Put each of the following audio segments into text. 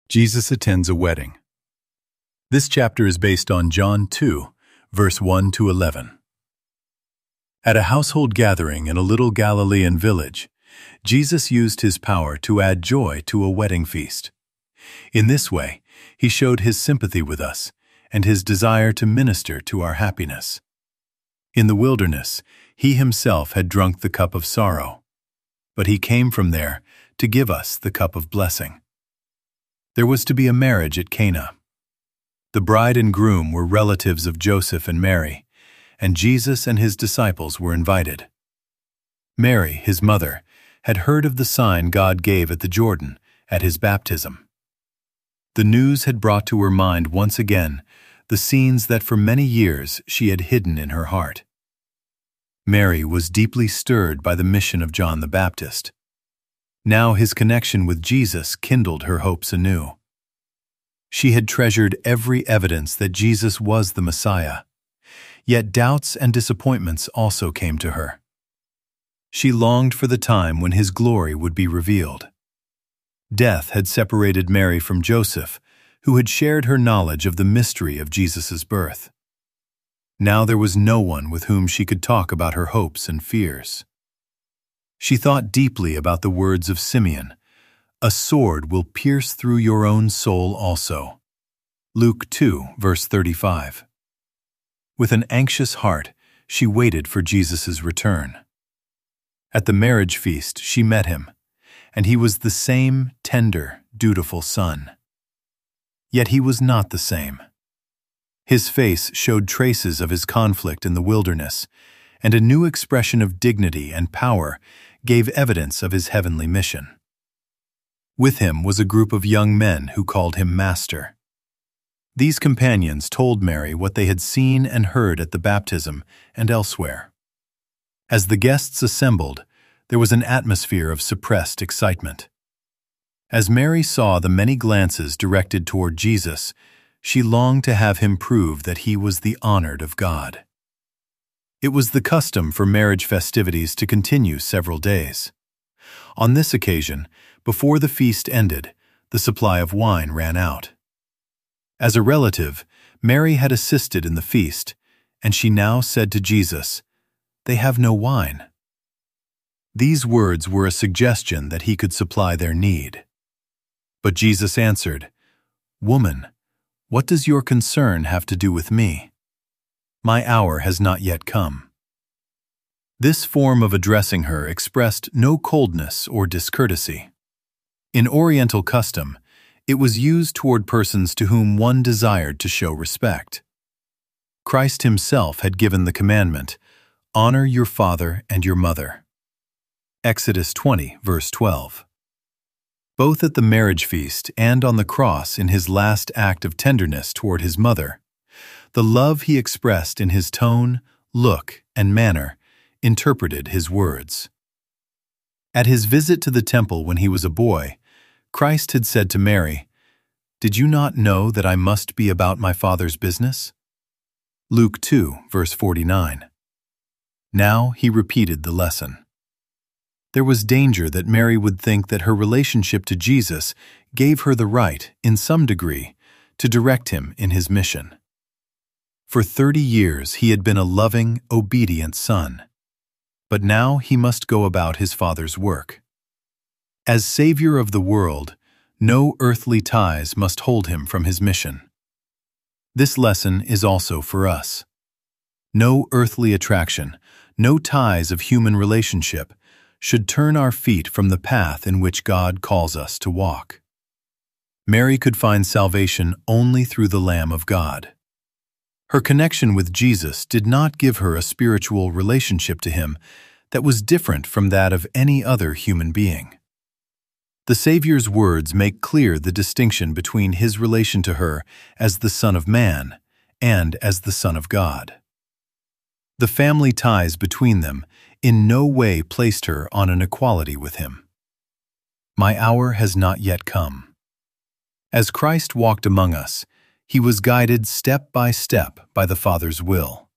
Jesus attends a wedding. This chapter is based on John 2, verse 1 to 11. At a household gathering in a little Galilean village, Jesus used his power to add joy to a wedding feast. In this way, he showed his sympathy with us and his desire to minister to our happiness. In the wilderness, he himself had drunk the cup of sorrow, but he came from there to give us the cup of blessing. There was to be a marriage at Cana. The bride and groom were relatives of Joseph and Mary, and Jesus and his disciples were invited. Mary, his mother, had heard of the sign God gave at the Jordan at his baptism. The news had brought to her mind once again the scenes that for many years she had hidden in her heart. Mary was deeply stirred by the mission of John the Baptist. Now his connection with Jesus kindled her hopes anew. She had treasured every evidence that Jesus was the Messiah, yet doubts and disappointments also came to her. She longed for the time when his glory would be revealed. Death had separated Mary from Joseph, who had shared her knowledge of the mystery of Jesus' birth. Now there was no one with whom she could talk about her hopes and fears. She thought deeply about the words of Simeon, "A sword will pierce through your own soul also." Luke 2, verse 35. With an anxious heart, she waited for Jesus' return. At the marriage feast, she met him, and he was the same tender, dutiful son. Yet he was not the same. His face showed traces of his conflict in the wilderness, and a new expression of dignity and power gave evidence of his heavenly mission. With him was a group of young men who called him Master. These companions told Mary what they had seen and heard at the baptism and elsewhere. As the guests assembled, there was an atmosphere of suppressed excitement. As Mary saw the many glances directed toward Jesus, she longed to have him prove that he was the honored of God. It was the custom for marriage festivities to continue several days. On this occasion, before the feast ended, the supply of wine ran out. As a relative, Mary had assisted in the feast, and she now said to Jesus, "They have no wine." These words were a suggestion that he could supply their need. But Jesus answered, "Woman, what does your concern have to do with me? My hour has not yet come." This form of addressing her expressed no coldness or discourtesy. In Oriental custom, it was used toward persons to whom one desired to show respect. Christ himself had given the commandment, "Honor your father and your mother." Exodus 20, verse 12. Both at the marriage feast and on the cross in his last act of tenderness toward his mother, the love he expressed in his tone, look, and manner interpreted his words. At his visit to the temple when he was a boy, Christ had said to Mary, "Did you not know that I must be about my Father's business?" Luke 2, verse 49. Now he repeated the lesson. There was danger that Mary would think that her relationship to Jesus gave her the right, in some degree, to direct him in his mission. For 30 years he had been a loving, obedient son, but now he must go about his Father's work. As Savior of the world, no earthly ties must hold him from his mission. This lesson is also for us. No earthly attraction, no ties of human relationship should turn our feet from the path in which God calls us to walk. Mary could find salvation only through the Lamb of God. Her connection with Jesus did not give her a spiritual relationship to him that was different from that of any other human being. The Savior's words make clear the distinction between his relation to her as the Son of Man and as the Son of God. The family ties between them in no way placed her on an equality with him. My hour has not yet come. As Christ walked among us, he was guided step by the Father's will.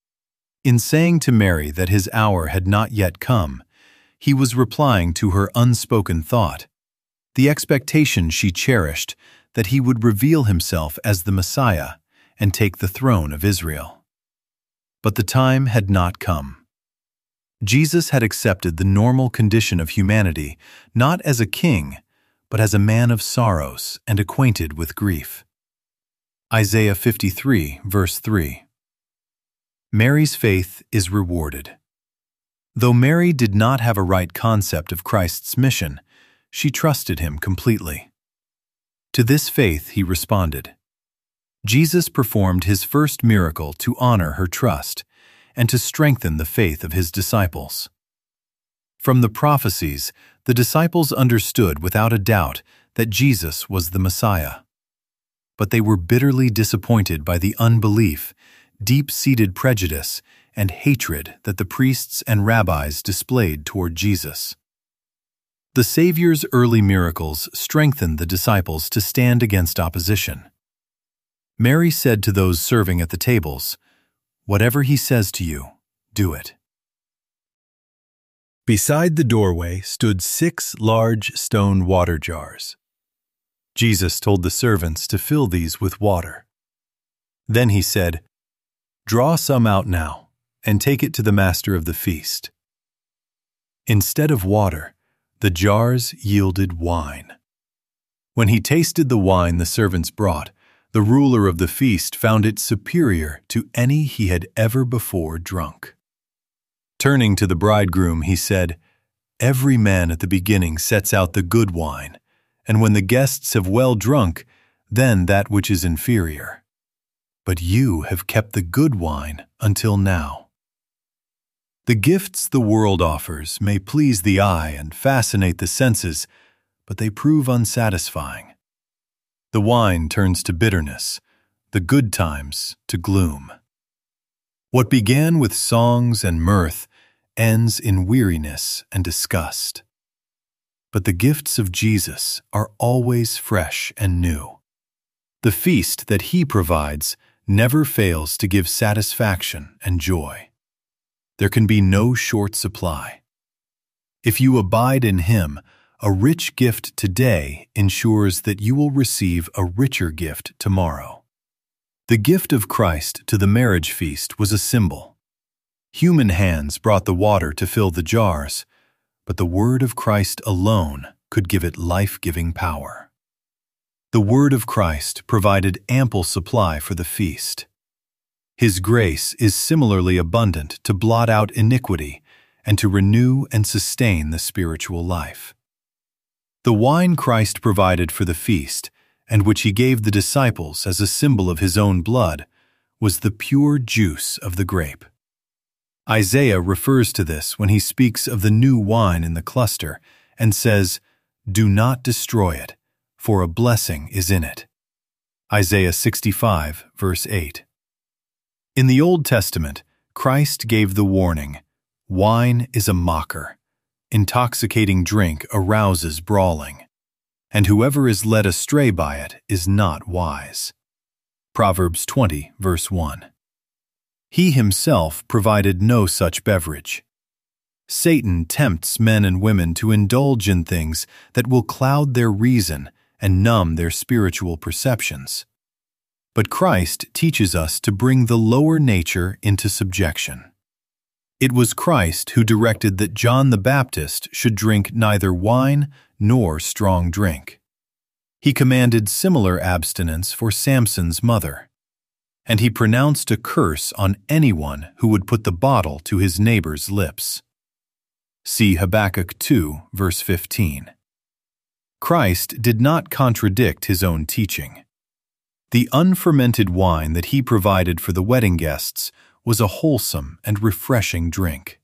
In saying to Mary that his hour had not yet come, he was replying to her unspoken thought, the expectation she cherished that he would reveal himself as the Messiah and take the throne of Israel. But the time had not come. Jesus had accepted the normal condition of humanity not as a king, but as a man of sorrows and acquainted with grief. Isaiah 53, verse 3. Mary's faith is rewarded. Though Mary did not have a right concept of Christ's mission, she trusted him completely. To this faith he responded. Jesus performed his first miracle to honor her trust and to strengthen the faith of his disciples. From the prophecies, the disciples understood without a doubt that Jesus was the Messiah. But they were bitterly disappointed by the unbelief, deep-seated prejudice, and hatred that the priests and rabbis displayed toward Jesus. The Savior's early miracles strengthened the disciples to stand against opposition. Mary said to those serving at the tables, "Whatever he says to you, do it." Beside the doorway stood 6 large stone water jars. Jesus told the servants to fill these with water. Then he said, "Draw some out now, and take it to the master of the feast." Instead of water, the jars yielded wine. When he tasted the wine the servants brought, the ruler of the feast found it superior to any he had ever before drunk. Turning to the bridegroom, he said, "Every man at the beginning sets out the good wine, and when the guests have well drunk, then that which is inferior. But you have kept the good wine until now." The gifts the world offers may please the eye and fascinate the senses, but they prove unsatisfying. The wine turns to bitterness, the good times to gloom. What began with songs and mirth ends in weariness and disgust. But the gifts of Jesus are always fresh and new. The feast that he provides never fails to give satisfaction and joy. There can be no short supply. If you abide in him, a rich gift today ensures that you will receive a richer gift tomorrow. The gift of Christ to the marriage feast was a symbol. Human hands brought the water to fill the jars, but the word of Christ alone could give it life-giving power. The word of Christ provided ample supply for the feast. His grace is similarly abundant to blot out iniquity and to renew and sustain the spiritual life. The wine Christ provided for the feast, and which he gave the disciples as a symbol of his own blood, was the pure juice of the grape. Isaiah refers to this when he speaks of the new wine in the cluster and says, "Do not destroy it, for a blessing is in it." Isaiah 65, verse 8. In the Old Testament, Christ gave the warning, "Wine is a mocker. Intoxicating drink arouses brawling, and whoever is led astray by it is not wise." Proverbs 20, verse 1. He himself provided no such beverage. Satan tempts men and women to indulge in things that will cloud their reason and numb their spiritual perceptions. But Christ teaches us to bring the lower nature into subjection. It was Christ who directed that John the Baptist should drink neither wine nor strong drink. He commanded similar abstinence for Samson's mother, and he pronounced a curse on anyone who would put the bottle to his neighbor's lips. See Habakkuk 2, verse 15. Christ did not contradict his own teaching. The unfermented wine that he provided for the wedding guests was a wholesome and refreshing drink.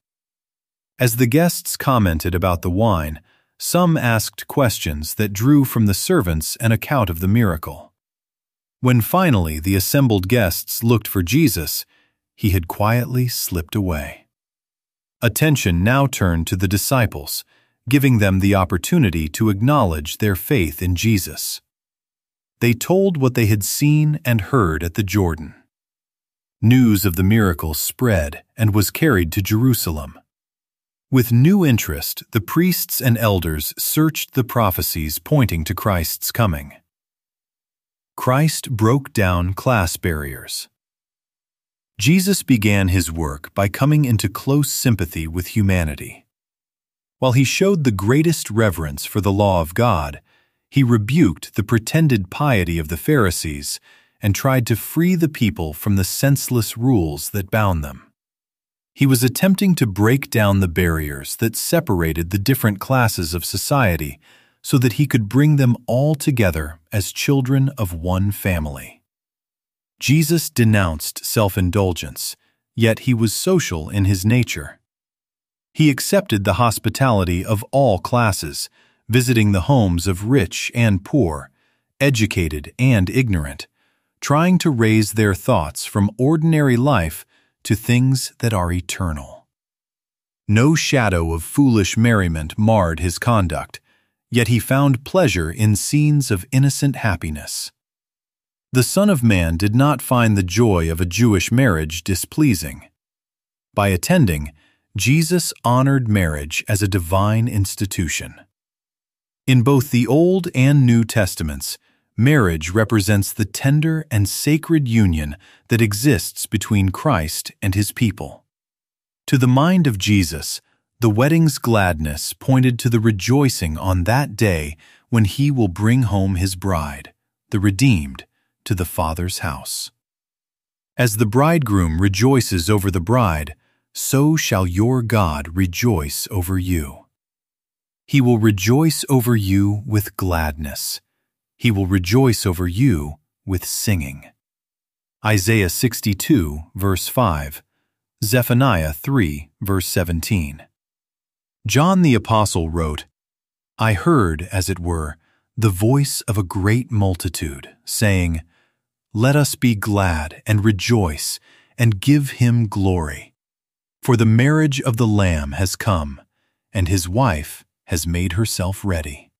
As the guests commented about the wine, some asked questions that drew from the servants an account of the miracle. When finally the assembled guests looked for Jesus, he had quietly slipped away. Attention now turned to the disciples, giving them the opportunity to acknowledge their faith in Jesus. They told what they had seen and heard at the Jordan. News of the miracle spread and was carried to Jerusalem. With new interest, the priests and elders searched the prophecies pointing to Christ's coming. Christ broke down class barriers. Jesus began his work by coming into close sympathy with humanity. While he showed the greatest reverence for the law of God, he rebuked the pretended piety of the Pharisees and tried to free the people from the senseless rules that bound them. He was attempting to break down the barriers that separated the different classes of society so that he could bring them all together as children of one family. Jesus denounced self-indulgence, yet he was social in his nature. He accepted the hospitality of all classes, visiting the homes of rich and poor, educated and ignorant, trying to raise their thoughts from ordinary life to things that are eternal. No shadow of foolish merriment marred his conduct, yet he found pleasure in scenes of innocent happiness. The Son of Man did not find the joy of a Jewish marriage displeasing. By attending, Jesus honored marriage as a divine institution. In both the Old and New Testaments, marriage represents the tender and sacred union that exists between Christ and his people. To the mind of Jesus, the wedding's gladness pointed to the rejoicing on that day when he will bring home his bride, the redeemed, to the Father's house. As the bridegroom rejoices over the bride, so shall your God rejoice over you. He will rejoice over you with gladness. He will rejoice over you with singing. Isaiah 62, verse 5, Zephaniah 3, verse 17. John the Apostle wrote, I heard, as it were, the voice of a great multitude, saying, Let us be glad and rejoice and give him glory. For the marriage of the Lamb has come, and his wife has made herself ready.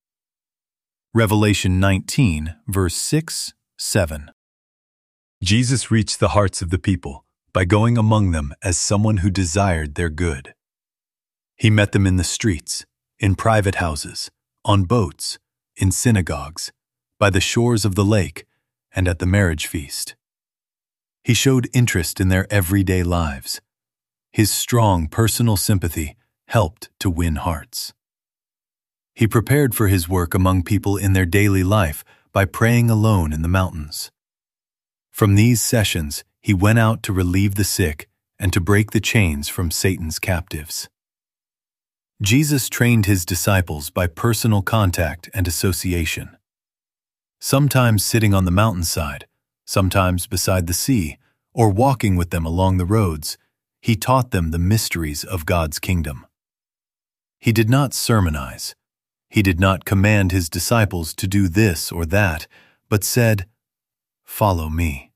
Revelation 19, verse 6, 7. Jesus reached the hearts of the people by going among them as someone who desired their good. He met them in the streets, in private houses, on boats, in synagogues, by the shores of the lake, and at the marriage feast. He showed interest in their everyday lives. His strong personal sympathy helped to win hearts. He prepared for his work among people in their daily life by praying alone in the mountains. From these sessions, he went out to relieve the sick and to break the chains from Satan's captives. Jesus trained his disciples by personal contact and association. Sometimes sitting on the mountainside, sometimes beside the sea, or walking with them along the roads, he taught them the mysteries of God's kingdom. He did not sermonize. He did not command his disciples to do this or that, but said, Follow me.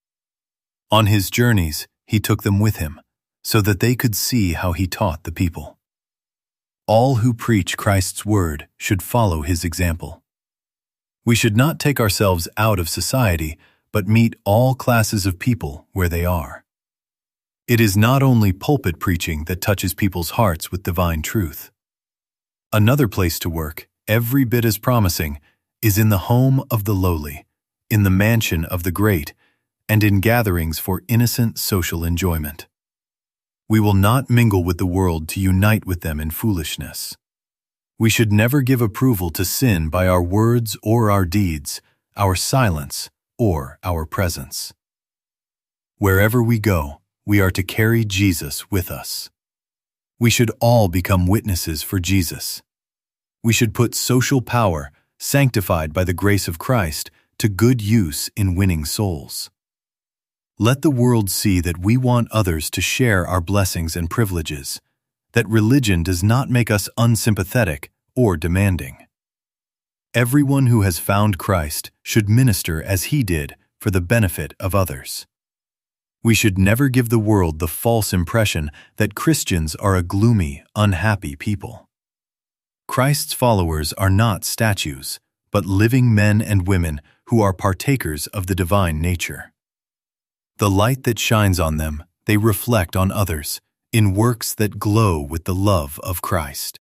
On his journeys, he took them with him, so that they could see how he taught the people. All who preach Christ's word should follow his example. We should not take ourselves out of society, but meet all classes of people where they are. It is not only pulpit preaching that touches people's hearts with divine truth. Another place to work, every bit as promising, is in the home of the lowly, in the mansion of the great, and in gatherings for innocent social enjoyment. We will not mingle with the world to unite with them in foolishness. We should never give approval to sin by our words or our deeds, our silence or our presence. Wherever we go, we are to carry Jesus with us. We should all become witnesses for Jesus. We should put social power, sanctified by the grace of Christ, to good use in winning souls. Let the world see that we want others to share our blessings and privileges, that religion does not make us unsympathetic or demanding. Everyone who has found Christ should minister as he did for the benefit of others. We should never give the world the false impression that Christians are a gloomy, unhappy people. Christ's followers are not statues, but living men and women who are partakers of the divine nature. The light that shines on them, they reflect on others, in works that glow with the love of Christ.